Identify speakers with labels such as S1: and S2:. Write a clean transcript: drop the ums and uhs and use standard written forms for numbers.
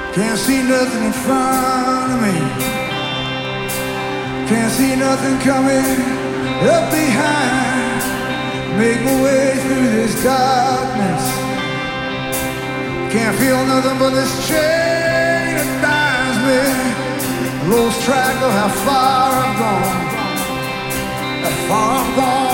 S1: Can't see nothing in front of me. Can't see nothing coming up behind. Make my way through this darkness. Can't feel nothing but this chain that binds me. Lost track of how far I've gone. How far I've gone.